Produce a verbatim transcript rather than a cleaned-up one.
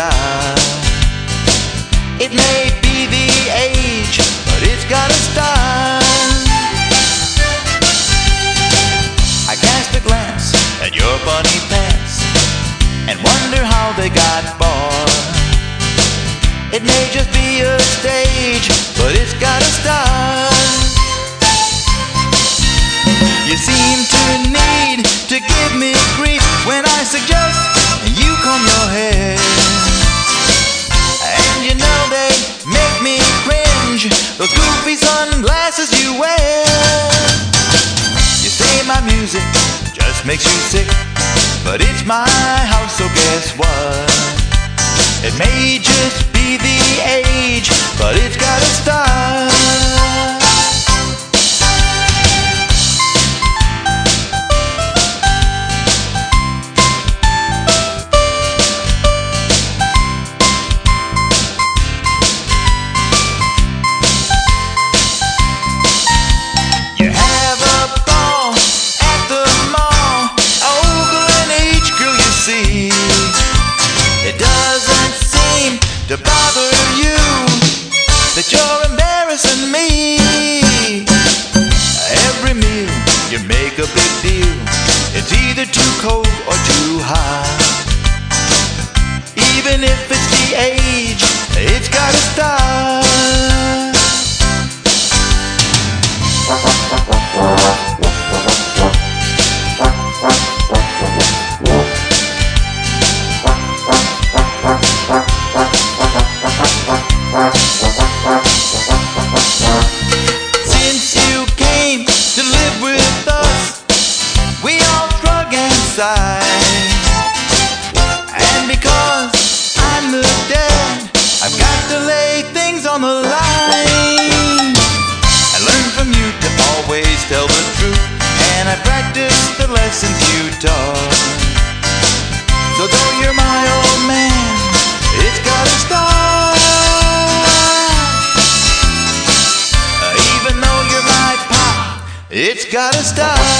style. It may be the age, but it's got a style. I cast a glance at your bunny pants and wonder how they got bought. It may just be a stage, but it's got a style. You seem to need to give me grief when I suggest you comb your hair. And you know they make me cringe, those goofy sunglasses you wear. You say my music just makes you sick, but it's my house, so guess what? It may just be the age, but it's got a style. To bother you, that you're embarrassing me. Every meal you make a big deal. It's either too cold or too hot. Even if it's the age, it's got a style. Since you came to live with us, we all shrug and sigh. And because I'm the dad, I've got to lay things on the line. I learned from you to always tell the truth, and I practice the lessons you taught. So though you're my old man, it's got a style. It's got a style.